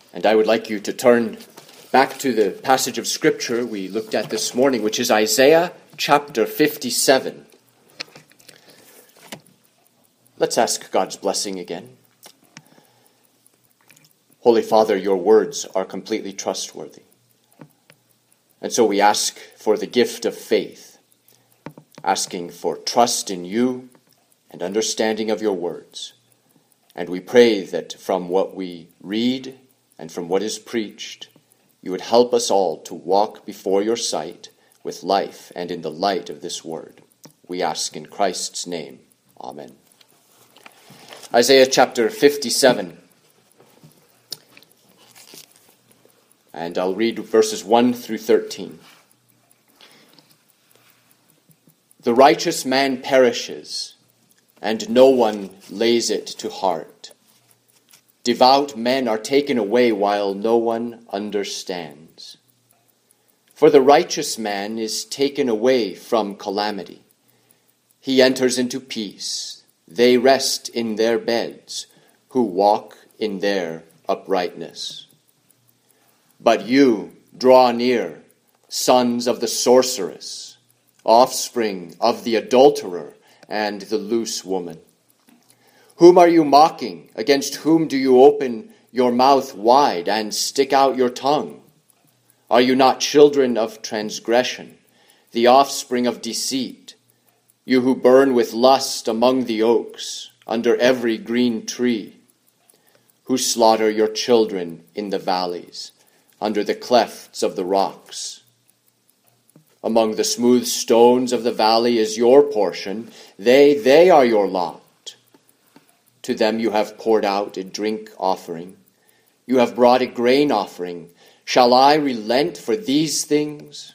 And I would like you to turn back to the passage of Scripture we looked at this morning, which is Isaiah chapter 57. Let's ask God's blessing again. Holy Father, your words are completely trustworthy. And so we ask for the gift of faith, asking for trust in you and understanding of your words. And we pray that from what we read and from what is preached, you would help us all to walk before your sight with life and in the light of this word. We ask in Christ's name. Amen. Isaiah chapter 57. And I'll read verses 1 through 13. The righteous man perishes, and no one lays it to heart. Devout men are taken away while no one understands. For the righteous man is taken away from calamity. He enters into peace. They rest in their beds, who walk in their uprightness. But you draw near, sons of the sorceress, offspring of the adulterer and the loose woman. Whom are you mocking? Against whom do you open your mouth wide and stick out your tongue? Are you not children of transgression, the offspring of deceit, you who burn with lust among the oaks, under every green tree, who slaughter your children in the valleys, under the clefts of the rocks? Among the smooth stones of the valley is your portion. They are your lot. To them you have poured out a drink offering. You have brought a grain offering. Shall I relent for these things?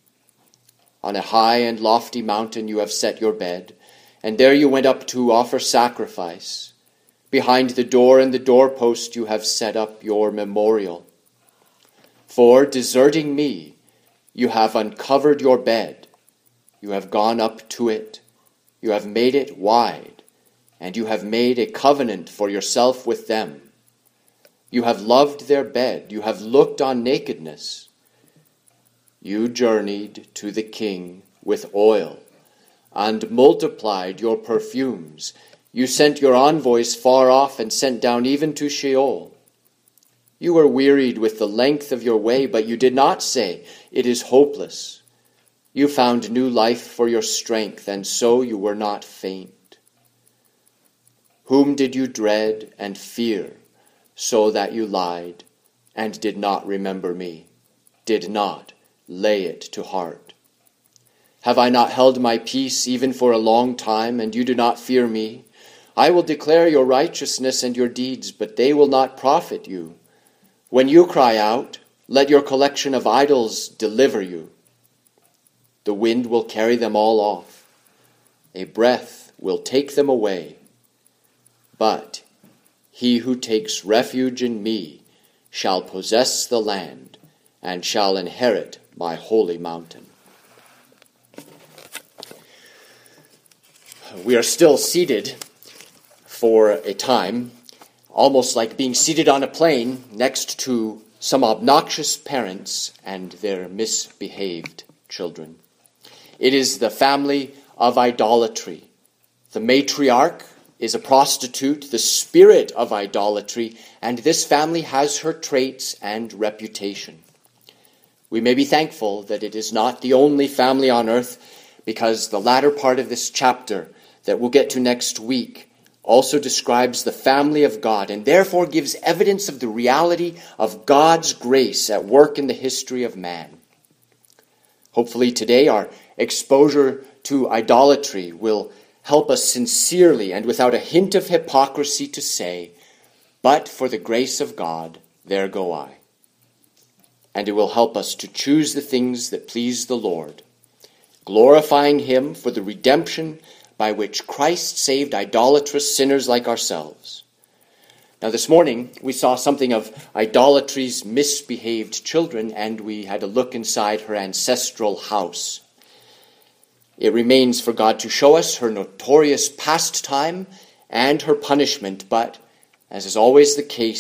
On a high and lofty mountain you have set your bed, and there you went up to offer sacrifice. Behind the door and the doorpost you have set up your memorial. For, deserting me, you have uncovered your bed. You have gone up to it. You have made it wide, and you have made a covenant for yourself with them. You have loved their bed. You have looked on nakedness. You journeyed to the king with oil, and multiplied your perfumes. You sent your envoys far off, and sent down even to Sheol. You were wearied with the length of your way, but you did not say, "It is hopeless." You found new life for your strength, and so you were not faint. Whom did you dread and fear, so that you lied, and did not remember me, did not lay it to heart? Have I not held my peace even for a long time, and you do not fear me? I will declare your righteousness and your deeds, but they will not profit you. When you cry out, let your collection of idols deliver you. The wind will carry them all off. A breath will take them away. But he who takes refuge in me shall possess the land and shall inherit my holy mountain. We are still seated for a time, almost like being seated on a plane next to some obnoxious parents and their misbehaved children. It is the family of idolatry. The matriarch is a prostitute, the spirit of idolatry, and this family has her traits and reputation. We may be thankful that it is not the only family on earth, because the latter part of this chapter that we'll get to next week also describes the family of God, and therefore gives evidence of the reality of God's grace at work in the history of man. Hopefully today our exposure to idolatry will help us sincerely and without a hint of hypocrisy to say, "But for the grace of God, there go I." And it will help us to choose the things that please the Lord, glorifying him for the redemption by which Christ saved idolatrous sinners like ourselves. Now this morning we saw something of idolatry's misbehaved children, and we had a look inside her ancestral house. It remains for God to show us her notorious pastime and her punishment, but, as is always the case,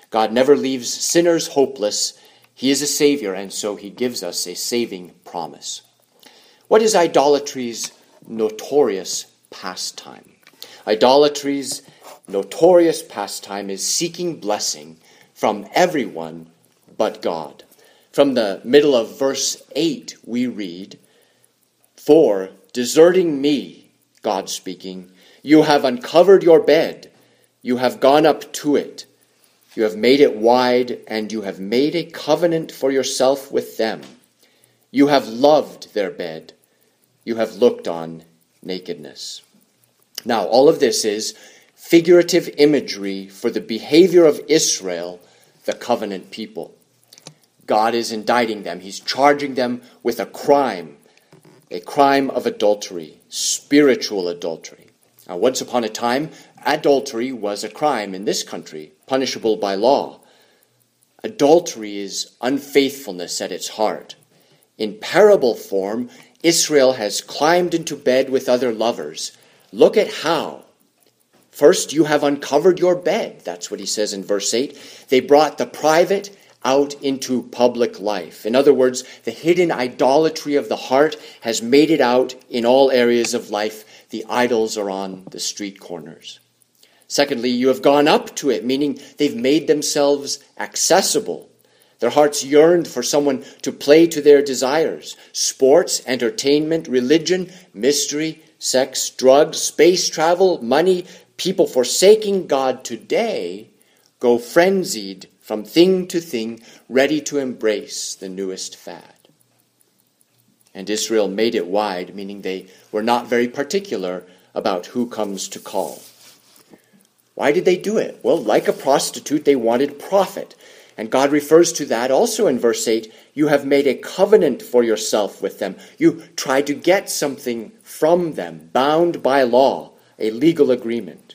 God never leaves sinners hopeless. He is a Savior, and so he gives us a saving promise. What is idolatry's notorious pastime? Idolatry's notorious pastime is seeking blessing from everyone but God. From the middle of verse 8, we read, "For deserting me," God speaking, "you have uncovered your bed, you have gone up to it, you have made it wide, and you have made a covenant for yourself with them. You have loved their bed, you have looked on nakedness." Now, all of this is figurative imagery for the behavior of Israel, the covenant people. God is indicting them. He's charging them with a crime of adultery, spiritual adultery. Now, once upon a time, adultery was a crime in this country, punishable by law. Adultery is unfaithfulness at its heart. In parable form, Israel has climbed into bed with other lovers. Look at how. First, you have uncovered your bed. That's what he says in verse 8. They brought the private out into public life. In other words, the hidden idolatry of the heart has made it out in all areas of life. The idols are on the street corners. Secondly, you have gone up to it, meaning they've made themselves accessible. Their hearts yearned for someone to play to their desires. Sports, entertainment, religion, mystery, sex, drugs, space travel, money. People forsaking God today go frenzied from thing to thing, ready to embrace the newest fad. And Israel made it wide, meaning they were not very particular about who comes to call. Why did they do it? Well, like a prostitute, they wanted profit. And God refers to that also in verse 8. You have made a covenant for yourself with them. You tried to get something from them, bound by law, a legal agreement.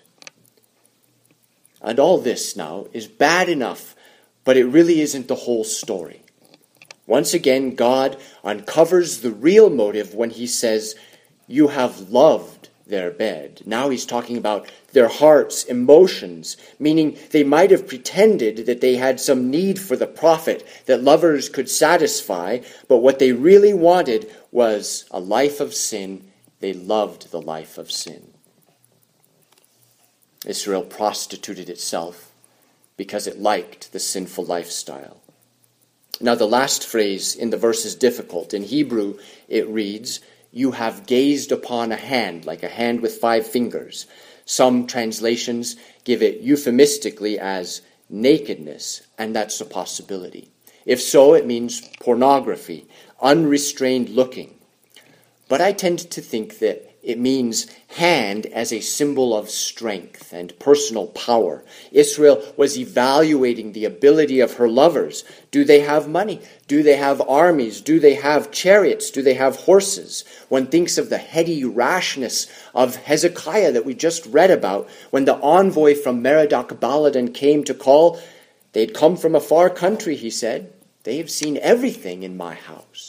And all this now is bad enough, but it really isn't the whole story. Once again, God uncovers the real motive when he says, you have loved their bed. Now he's talking about their hearts, emotions, meaning they might have pretended that they had some need for the profit that lovers could satisfy, but what they really wanted was a life of sin. They loved the life of sin. Israel prostituted itself because it liked the sinful lifestyle. Now the last phrase in the verse is difficult. In Hebrew it reads, you have gazed upon a hand, like a hand with 5 fingers. Some translations give it euphemistically as nakedness, and that's a possibility. If so, it means pornography, unrestrained looking. But I tend to think that it means hand as a symbol of strength and personal power. Israel was evaluating the ability of her lovers. Do they have money? Do they have armies? Do they have chariots? Do they have horses? One thinks of the heady rashness of Hezekiah that we just read about when the envoy from Merodach-Baladan came to call. They'd come from a far country, he said. They have seen everything in my house.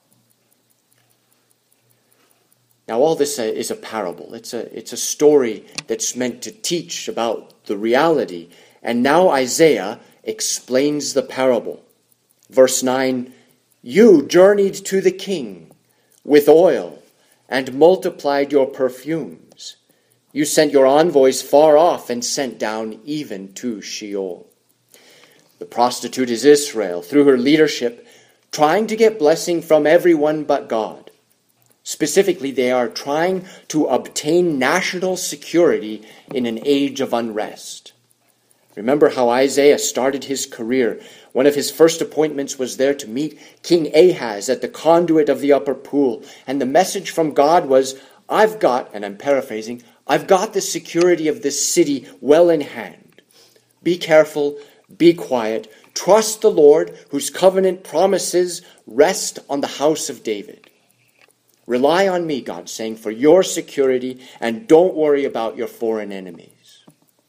Now, all this is a parable. It's a story that's meant to teach about the reality. And now Isaiah explains the parable. Verse 9, you journeyed to the king with oil and multiplied your perfumes. You sent your envoys far off and sent down even to Sheol. The prostitute is Israel, through her leadership, trying to get blessing from everyone but God. Specifically, they are trying to obtain national security in an age of unrest. Remember how Isaiah started his career. One of his first appointments was there to meet King Ahaz at the conduit of the upper pool. And the message from God was, I've got, and I'm paraphrasing, I've got the security of this city well in hand. Be careful, be quiet, trust the Lord, whose covenant promises rest on the house of David. Rely on me, God's saying, for your security, and don't worry about your foreign enemies.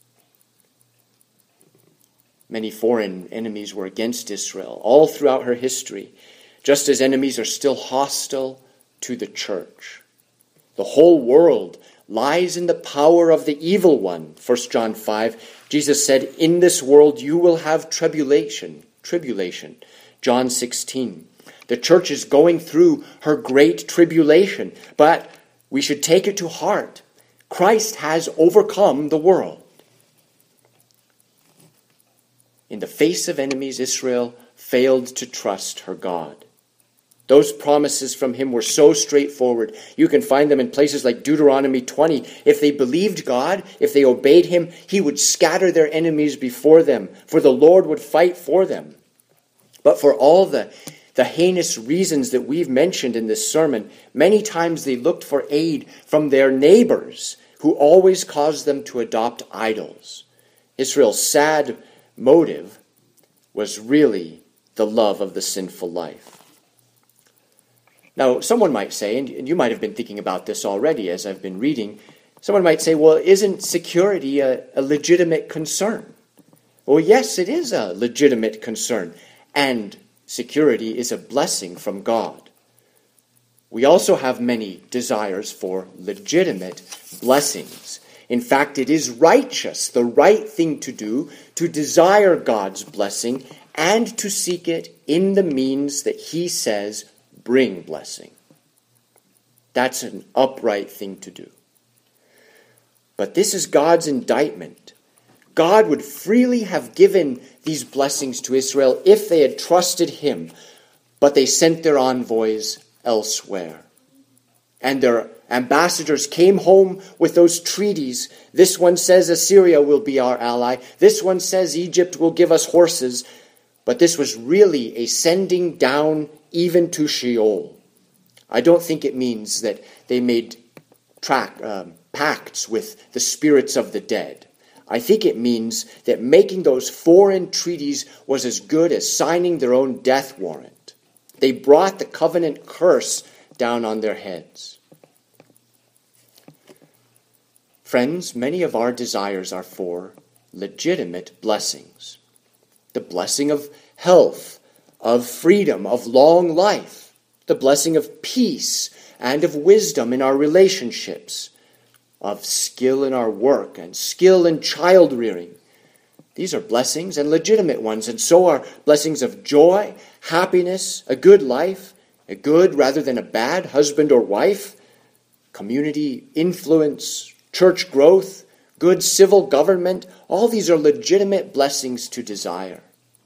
Many foreign enemies were against Israel all throughout her history, just as enemies are still hostile to the church. The whole world lies in the power of the evil one. 1 John 5, Jesus said, in this world you will have tribulation. John 16. The church is going through her great tribulation, but we should take it to heart. Christ has overcome the world. In the face of enemies, Israel failed to trust her God. Those promises from him were so straightforward. You can find them in places like Deuteronomy 20. If they believed God, if they obeyed him, he would scatter their enemies before them, for the Lord would fight for them. But for all the heinous reasons that we've mentioned in this sermon, many times they looked for aid from their neighbors, who always caused them to adopt idols. Israel's sad motive was really the love of the sinful life. Now, someone might say, and you might have been thinking about this already as I've been reading, someone might say, well, isn't security a legitimate concern? Well, yes, it is a legitimate concern, and security is a blessing from God. We also have many desires for legitimate blessings. In fact, it is righteous, the right thing to do, to desire God's blessing and to seek it in the means that he says bring blessing. That's an upright thing to do. But this is God's indictment. God would freely have given these blessings to Israel if they had trusted him, but they sent their envoys elsewhere. And their ambassadors came home with those treaties. This one says Assyria will be our ally. This one says Egypt will give us horses. But this was really a sending down even to Sheol. I don't think it means that they made pacts with the spirits of the dead. I think it means that making those foreign treaties was as good as signing their own death warrant. They brought the covenant curse down on their heads. Friends, many of our desires are for legitimate blessings. The blessing of health, of freedom, of long life, the blessing of peace and of wisdom in our relationships, of skill in our work and skill in child rearing. These are blessings and legitimate ones, and so are blessings of joy, happiness, a good life, a good rather than a bad husband or wife, community influence, church growth, good civil government. All these are legitimate blessings to desire.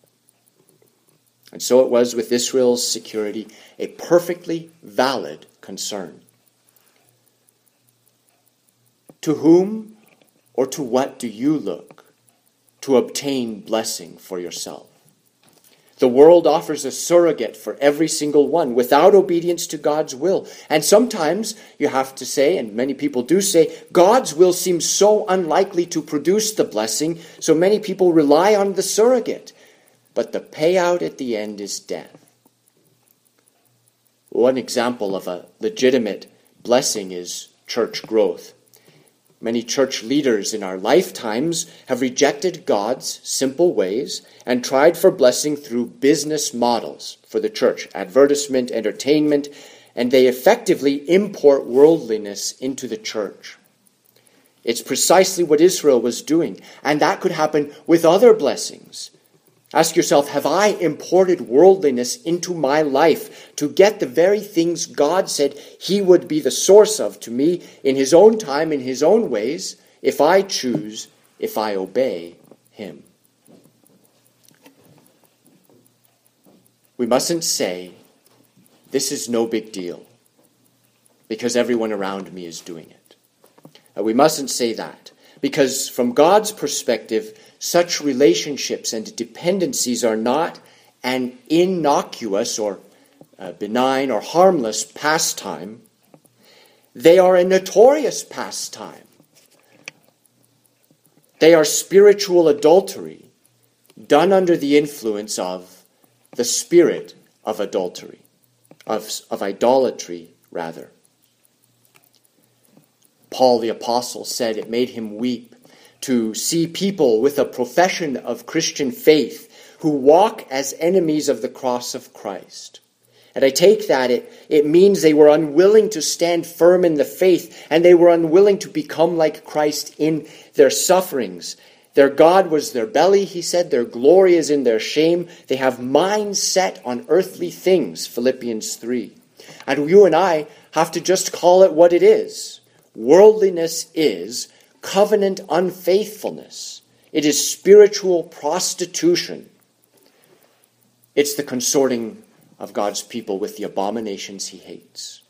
And so it was with Israel's security, a perfectly valid concern. To whom or to what do you look to obtain blessing for yourself? The world offers a surrogate for every single one without obedience to God's will. And sometimes you have to say, and many people do say, God's will seems so unlikely to produce the blessing, so many people rely on the surrogate. But the payout at the end is death. One example of a legitimate blessing is church growth. Many church leaders in our lifetimes have rejected God's simple ways and tried for blessing through business models for the church, advertisement, entertainment, and they effectively import worldliness into the church. It's precisely what Israel was doing, and that could happen with other blessings. Ask yourself, have I imported worldliness into my life to get the very things God said he would be the source of to me in his own time, in his own ways, if I choose, if I obey him? We mustn't say, this is no big deal, because everyone around me is doing it. We mustn't say that, because from God's perspective, such relationships and dependencies are not an innocuous or benign or harmless pastime. They are a notorious pastime. They are spiritual adultery done under the influence of the spirit of adultery, of idolatry, rather. Paul the Apostle said it made him weep to see people with a profession of Christian faith who walk as enemies of the cross of Christ. And I take that it means they were unwilling to stand firm in the faith, and they were unwilling to become like Christ in their sufferings. Their God was their belly, he said. Their glory is in their shame. They have minds set on earthly things, Philippians 3. And you and I have to just call it what it is. Worldliness is covenant unfaithfulness. It is spiritual prostitution. It's the consorting of God's people with the abominations he hates.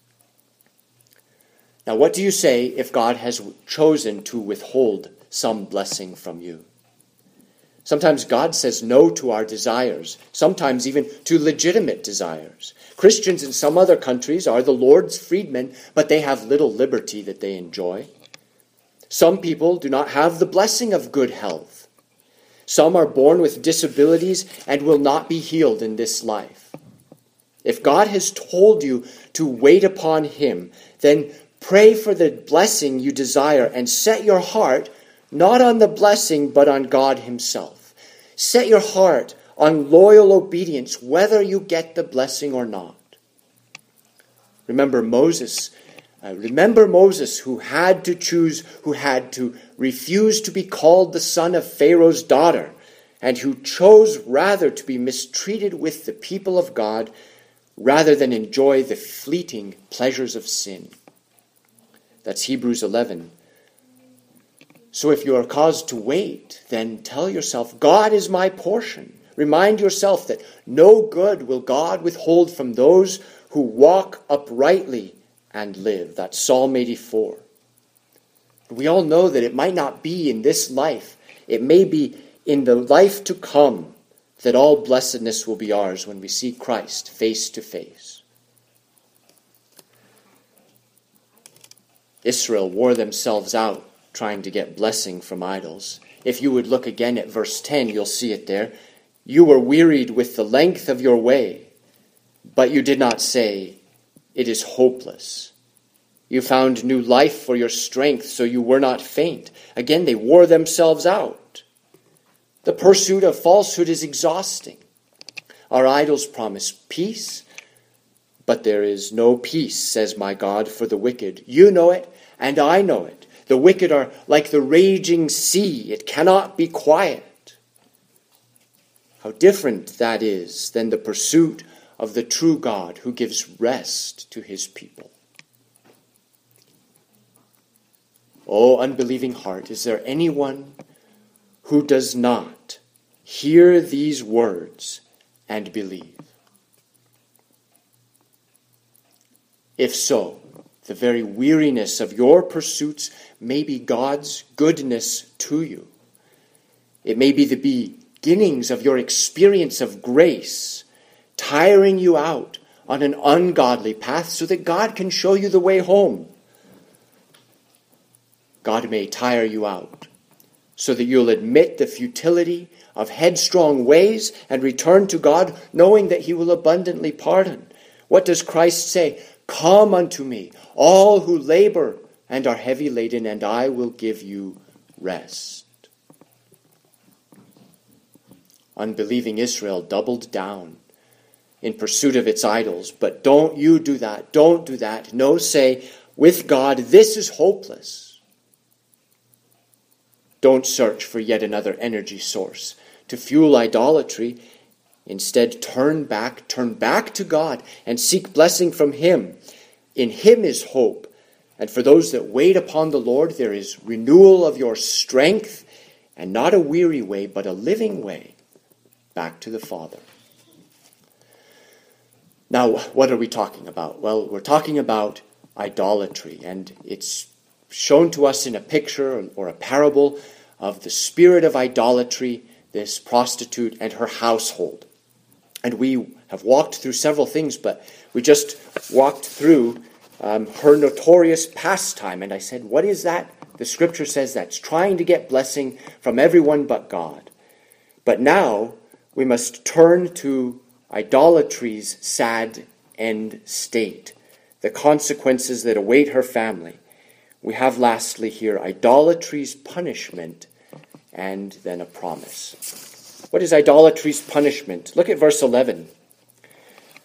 Now, what do you say if God has chosen to withhold some blessing from you? Sometimes God says no to our desires, sometimes even to legitimate desires. Christians in some other countries are the Lord's freedmen, but they have little liberty that they enjoy. Some people do not have the blessing of good health. Some are born with disabilities and will not be healed in this life. If God has told you to wait upon him, then pray for the blessing you desire and set your heart not on the blessing, but on God himself. Set your heart on loyal obedience, whether you get the blessing or not. Remember Moses who had to choose, who had to refuse to be called the son of Pharaoh's daughter, and who chose rather to be mistreated with the people of God rather than enjoy the fleeting pleasures of sin. That's Hebrews 11. So if you are caused to wait, then tell yourself, God is my portion. Remind yourself that no good will God withhold from those who walk uprightly and live. That's Psalm 84. We all know that it might not be in this life. It may be in the life to come that all blessedness will be ours when we see Christ face to face. Israel wore themselves out trying to get blessing from idols. If you would look again at verse 10, you'll see it there. You were wearied with the length of your way, but you did not say, it is hopeless. You found new life for your strength, so you were not faint. Again, they wore themselves out. The pursuit of falsehood is exhausting. Our idols promise peace, but there is no peace, says my God, for the wicked. You know it, and I know it. The wicked are like the raging sea. It cannot be quiet. How different that is than the pursuit of the true God who gives rest to his people. O unbelieving heart, is there anyone who does not hear these words and believe? If so, the very weariness of your pursuits may be God's goodness to you. It may be the beginnings of your experience of grace, tiring you out on an ungodly path so that God can show you the way home. God may tire you out so that you'll admit the futility of headstrong ways and return to God, knowing that he will abundantly pardon. What does Christ say? Come unto me, all who labor and are heavy laden, and I will give you rest. Unbelieving Israel doubled down in pursuit of its idols, but don't you do that. Don't do that. No, say, with God, this is hopeless. Don't search for yet another energy source to fuel idolatry. Instead, turn back to God and seek blessing from him. In him is hope. And for those that wait upon the Lord, there is renewal of your strength, and not a weary way, but a living way back to the Father. Now, what are we talking about? Well, we're talking about idolatry, and it's shown to us in a picture or a parable of the spirit of idolatry, this prostitute and her household. And we have walked through several things, but we just walked through her notorious pastime. And I said, what is that? The scripture says that's trying to get blessing from everyone but God. But now we must turn to idolatry's sad end state, the consequences that await her family. We have lastly here idolatry's punishment and then a promise. What is idolatry's punishment? Look at verse 11.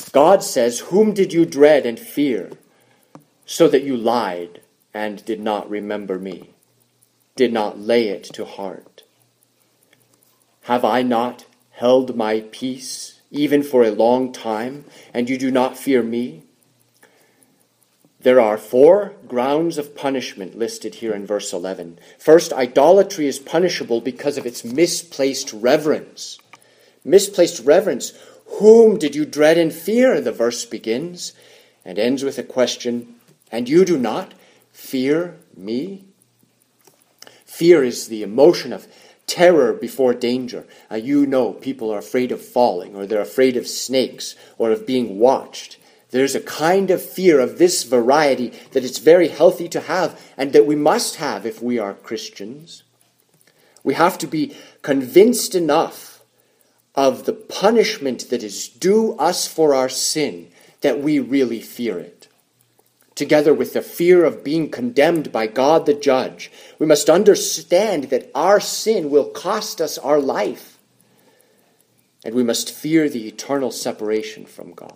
God says, "Whom did you dread and fear, so that you lied and did not remember me, did not lay it to heart? Have I not held my peace, even for a long time, and you do not fear me?" There are 4 grounds of punishment listed here in verse 11. First, idolatry is punishable because of its misplaced reverence. Misplaced reverence. Whom did you dread and fear? The verse begins and ends with a question, and you do not fear me? Fear is the emotion of terror before danger. You know people are afraid of falling, or they're afraid of snakes, or of being watched. There's a kind of fear of this variety that it's very healthy to have, and that we must have if we are Christians. We have to be convinced enough of the punishment that is due us for our sin that we really fear it. Together with the fear of being condemned by God the judge, we must understand that our sin will cost us our life, and we must fear the eternal separation from God.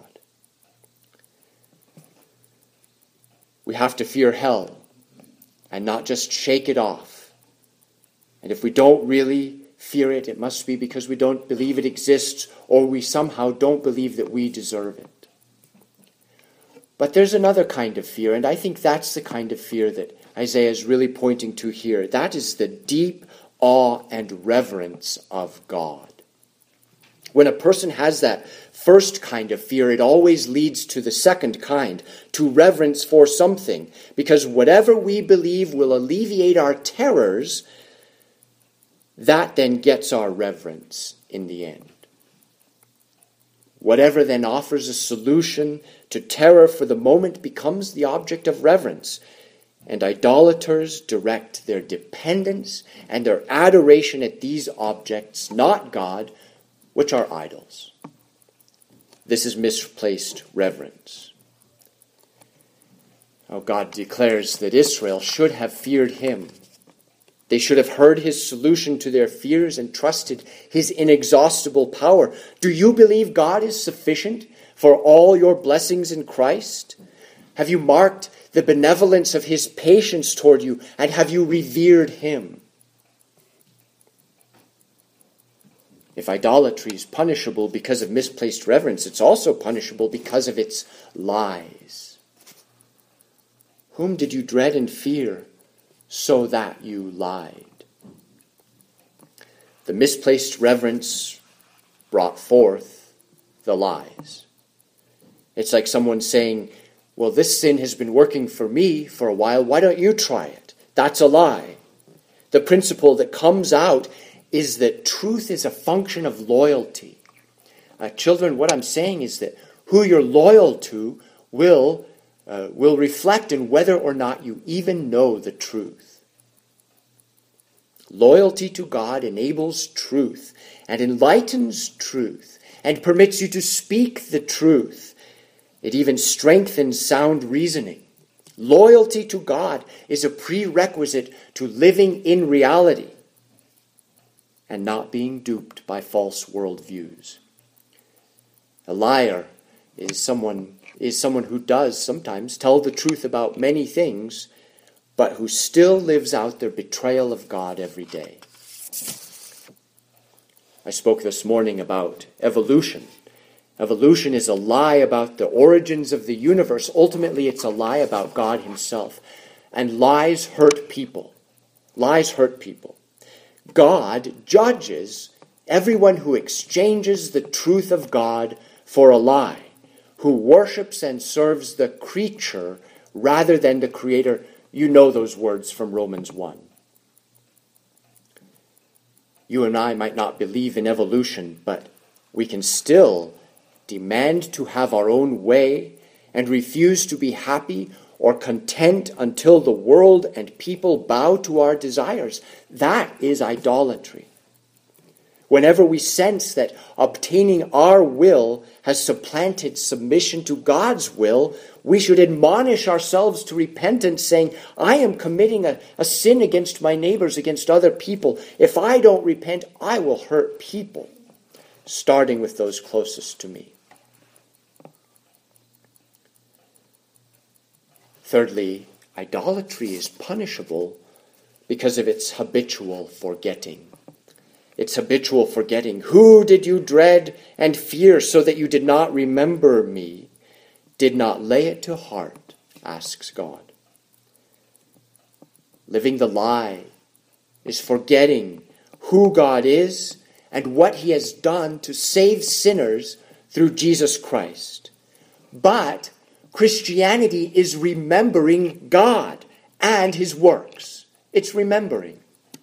We have to fear hell and not just shake it off. And if we don't really fear it, it must be because we don't believe it exists, or we somehow don't believe that we deserve it. But there's another kind of fear, and I think that's the kind of fear that Isaiah is really pointing to here. That is the deep awe and reverence of God. When a person has that first kind of fear, it always leads to the second kind, to reverence for something. Because whatever we believe will alleviate our terrors, that then gets our reverence in the end. Whatever then offers a solution to terror for the moment becomes the object of reverence. And idolaters direct their dependence and their adoration at these objects, not God, which are idols. This is misplaced reverence. Now God declares that Israel should have feared him. They should have heard his solution to their fears and trusted his inexhaustible power. Do you believe God is sufficient for all your blessings in Christ? Have you marked the benevolence of his patience toward you, and have you revered him? If idolatry is punishable because of misplaced reverence, it's also punishable because of its lies. Whom did you dread and fear, so that you lied? The misplaced reverence brought forth the lies. It's like someone saying, well, this sin has been working for me for a while, why don't you try it? That's a lie. The principle that comes out is that truth is a function of loyalty. Children, what I'm saying is that who you're loyal to will reflect in whether or not you even know the truth. Loyalty to God enables truth and enlightens truth and permits you to speak the truth. It even strengthens sound reasoning. Loyalty to God is a prerequisite to living in reality and not being duped by false worldviews. A liar is someone who does sometimes tell the truth about many things, but who still lives out their betrayal of God every day. I spoke this morning about evolution. Evolution is a lie about the origins of the universe. Ultimately, it's a lie about God himself. And lies hurt people. Lies hurt people. God judges everyone who exchanges the truth of God for a lie, who worships and serves the creature rather than the Creator. You know those words from Romans 1. You and I might not believe in evolution, but we can still demand to have our own way and refuse to be happy or content until the world and people bow to our desires. That is idolatry. Whenever we sense that obtaining our will has supplanted submission to God's will, we should admonish ourselves to repentance, saying, I am committing a sin against my neighbors, against other people. If I don't repent, I will hurt people, starting with those closest to me. Thirdly, idolatry is punishable because of its habitual forgetting. It's habitual forgetting. Who did you dread and fear so that you did not remember me, did not lay it to heart, asks God. Living the lie is forgetting who God is and what he has done to save sinners through Jesus Christ. But Christianity is remembering God and his works. It's remembering.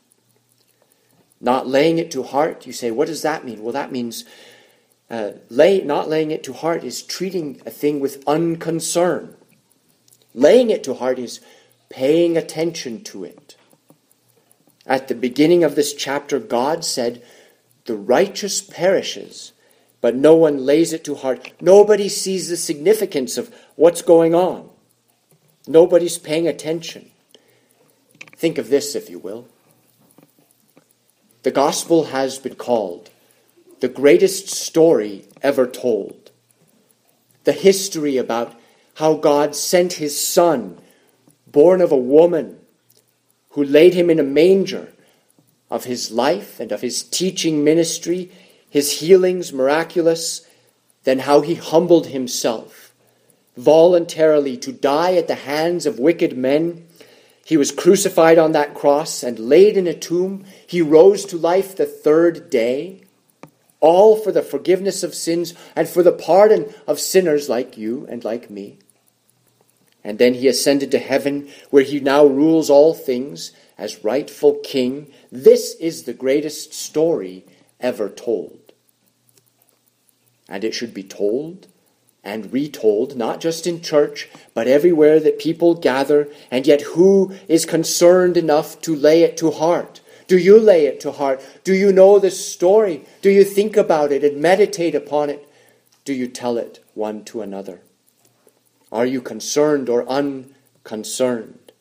Not laying it to heart. You say, what does that mean? Well, that means not laying it to heart is treating a thing with unconcern. Laying it to heart is paying attention to it. At the beginning of this chapter, God said, the righteous perishes, but no one lays it to heart. Nobody sees the significance of what's going on. Nobody's paying attention. Think of this, if you will. The gospel has been called the greatest story ever told. The history about how God sent his Son, born of a woman, who laid him in a manger, of his life and of his teaching ministry, his healings miraculous, then how he humbled himself voluntarily to die at the hands of wicked men. He was crucified on that cross and laid in a tomb. He rose to life the third day, all for the forgiveness of sins and for the pardon of sinners like you and like me. And then he ascended to heaven, where he now rules all things as rightful king. This is the greatest story ever told. And it should be told and retold, not just in church, but everywhere that people gather. And yet who is concerned enough to lay it to heart? Do you lay it to heart? Do you know this story? Do you think about it and meditate upon it? Do you tell it one to another? Are you concerned or unconcerned?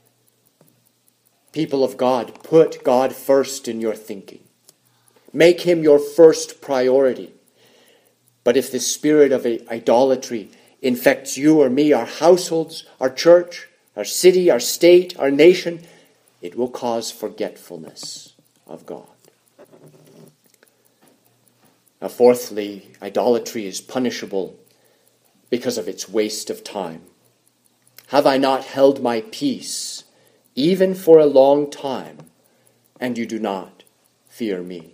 People of God, put God first in your thinking. Make him your first priority. But if the spirit of idolatry infects you or me, our households, our church, our city, our state, our nation, it will cause forgetfulness of God. Now, fourthly, idolatry is punishable because of its waste of time. Have I not held my peace, even for a long time, and you do not fear me?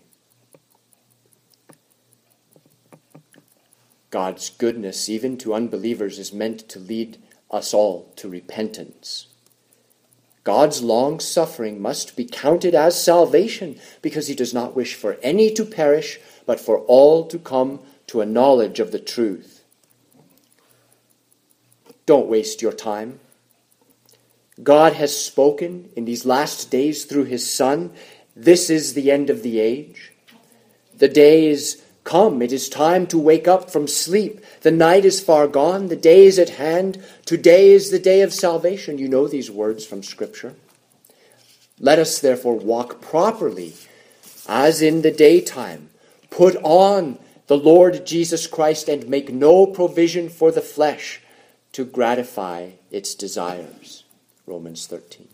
God's goodness, even to unbelievers, is meant to lead us all to repentance. God's long suffering must be counted as salvation, because he does not wish for any to perish, but for all to come to a knowledge of the truth. Don't waste your time. God has spoken in these last days through his Son. This is the end of the age. The day is come. It is time to wake up from sleep. The night is far gone. The day is at hand. Today is the day of salvation. You know these words from Scripture. Let us therefore walk properly, as in the daytime. Put on the Lord Jesus Christ and make no provision for the flesh to gratify its desires. Romans 13.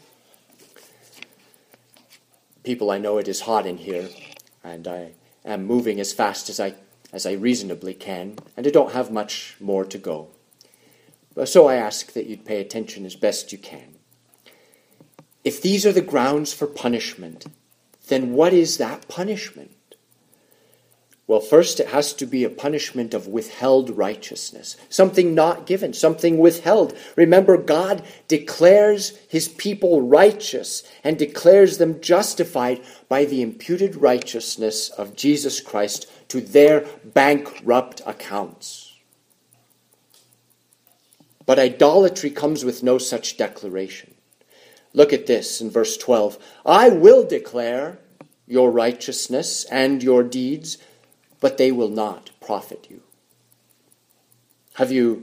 People, I know it is hot in here, and I am moving as fast as I reasonably can, and I don't have much more to go. So I ask that you'd pay attention as best you can. If these are the grounds for punishment, then what is that punishment? Well, first it has to be a punishment of withheld righteousness. Something not given, something withheld. Remember, God declares his people righteous and declares them justified by the imputed righteousness of Jesus Christ to their bankrupt accounts. But idolatry comes with no such declaration. Look at this in verse 12. I will declare your righteousness and your deeds, but they will not profit you. Have you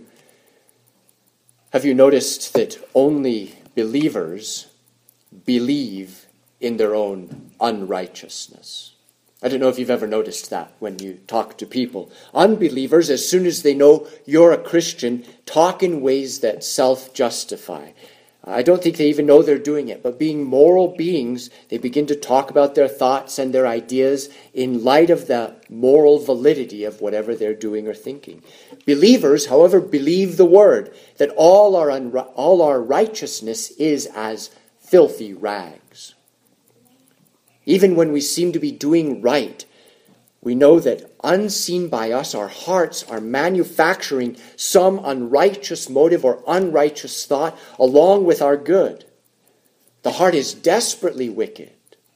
noticed that only believers believe in their own unrighteousness? I don't know if you've ever noticed that when you talk to people. Unbelievers, as soon as they know you're a Christian, talk in ways that self-justify. I don't think they even know they're doing it, but being moral beings, they begin to talk about their thoughts and their ideas in light of the moral validity of whatever they're doing or thinking. Believers, however, believe the word, that all our righteousness is as filthy rags. Even when we seem to be doing right, we know that unseen by us, our hearts are manufacturing some unrighteous motive or unrighteous thought along with our good. The heart is desperately wicked.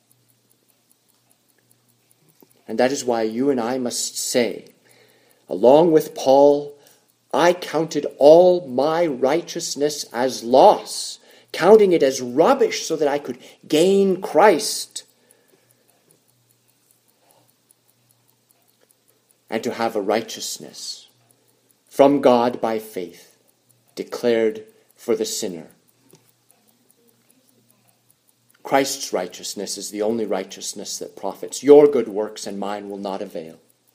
And that is why you and I must say, along with Paul, I counted all my righteousness as loss, counting it as rubbish so that I could gain Christ, and to have a righteousness from God by faith declared for the sinner. Christ's righteousness is the only righteousness that profits. Your good works and mine will not avail.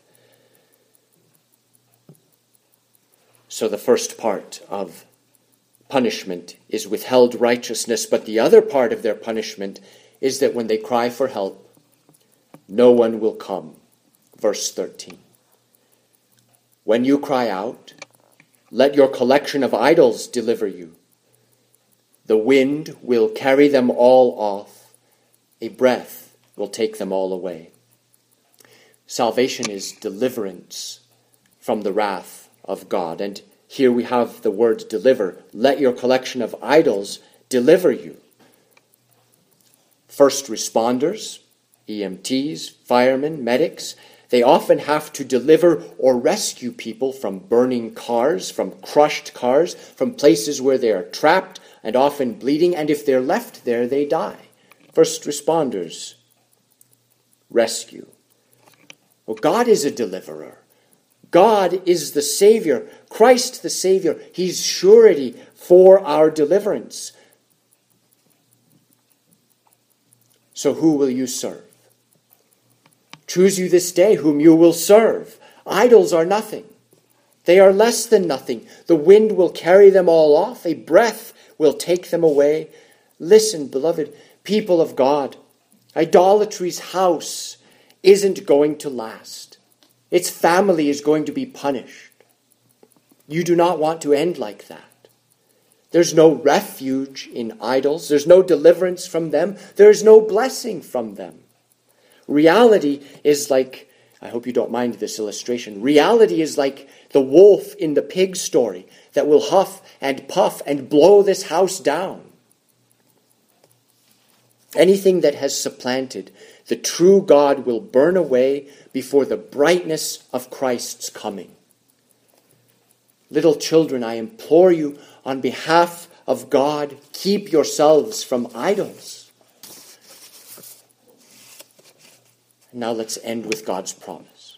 So the first part of punishment is withheld righteousness, but the other part of their punishment is that when they cry for help, no one will come. Verse 13. When you cry out, let your collection of idols deliver you. The wind will carry them all off. A breath will take them all away. Salvation is deliverance from the wrath of God. And here we have the word deliver. Let your collection of idols deliver you. First responders, EMTs, firemen, medics, they often have to deliver or rescue people from burning cars, from crushed cars, from places where they are trapped and often bleeding, and if they're left there, they die. First responders, rescue. Well, God is a deliverer. God is the Savior. Christ the Savior. He's surety for our deliverance. So who will you serve? Choose you this day whom you will serve. Idols are nothing. They are less than nothing. The wind will carry them all off. A breath will take them away. Listen, beloved people of God, idolatry's house isn't going to last. Its family is going to be punished. You do not want to end like that. There's no refuge in idols. There's no deliverance from them. There's no blessing from them. Reality is like, I hope you don't mind this illustration, reality is like the wolf in the pig story that will huff and puff and blow this house down. Anything that has supplanted the true God will burn away before the brightness of Christ's coming. Little children, I implore you on behalf of God, keep yourselves from idols. Now let's end with God's promise.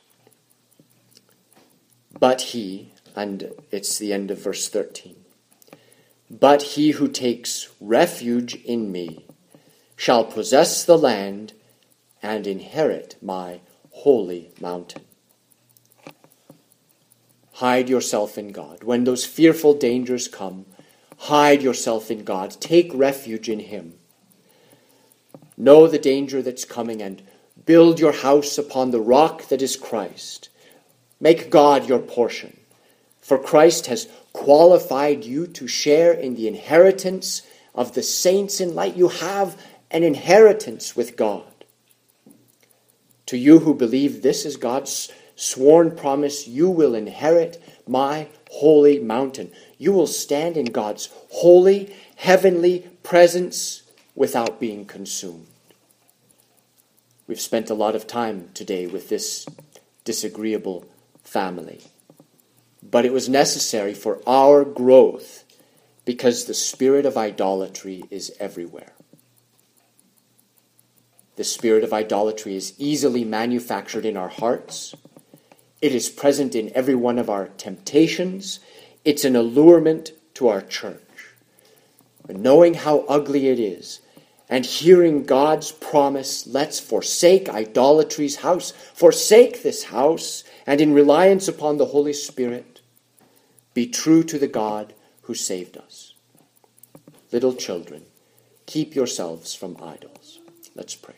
But he, and it's the end of verse 13, but he who takes refuge in me shall possess the land and inherit my holy mountain. Hide yourself in God. When those fearful dangers come, hide yourself in God. Take refuge in him. Know the danger that's coming and build your house upon the rock that is Christ. Make God your portion. For Christ has qualified you to share in the inheritance of the saints in light. You have an inheritance with God. To you who believe this is God's sworn promise, you will inherit my holy mountain. You will stand in God's holy, heavenly presence without being consumed. We've spent a lot of time today with this disagreeable family. But it was necessary for our growth because the spirit of idolatry is everywhere. The spirit of idolatry is easily manufactured in our hearts. It is present in every one of our temptations. It's an allurement to our church. But knowing how ugly it is, and hearing God's promise, let's forsake idolatry's house, forsake this house, and in reliance upon the Holy Spirit, be true to the God who saved us. Little children, keep yourselves from idols. Let's pray.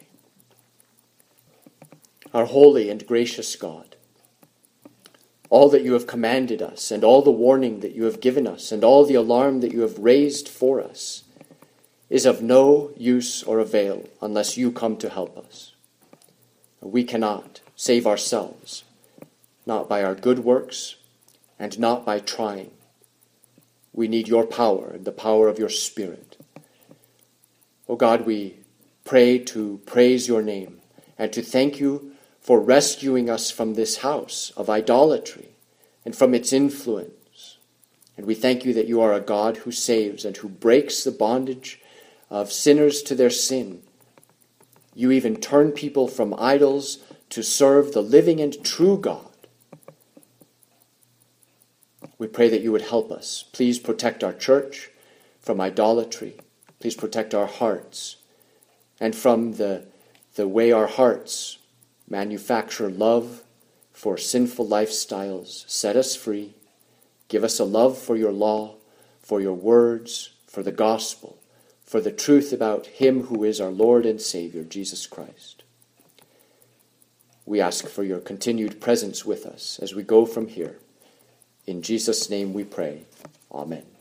Our holy and gracious God, all that you have commanded us, and all the warning that you have given us, and all the alarm that you have raised for us, is of no use or avail unless you come to help us. We cannot save ourselves, not by our good works, and not by trying. We need your power and the power of your Spirit. O God, we pray to praise your name and to thank you for rescuing us from this house of idolatry and from its influence. And we thank you that you are a God who saves and who breaks the bondage of sinners to their sin. You even turn people from idols to serve the living and true God. We pray that you would help us. Please protect our church from idolatry. Please protect our hearts and from the way our hearts manufacture love for sinful lifestyles. Set us free. Give us a love for your law, for your words, for the gospel, for the truth about him who is our Lord and Savior, Jesus Christ. We ask for your continued presence with us as we go from here. In Jesus' name we pray. Amen.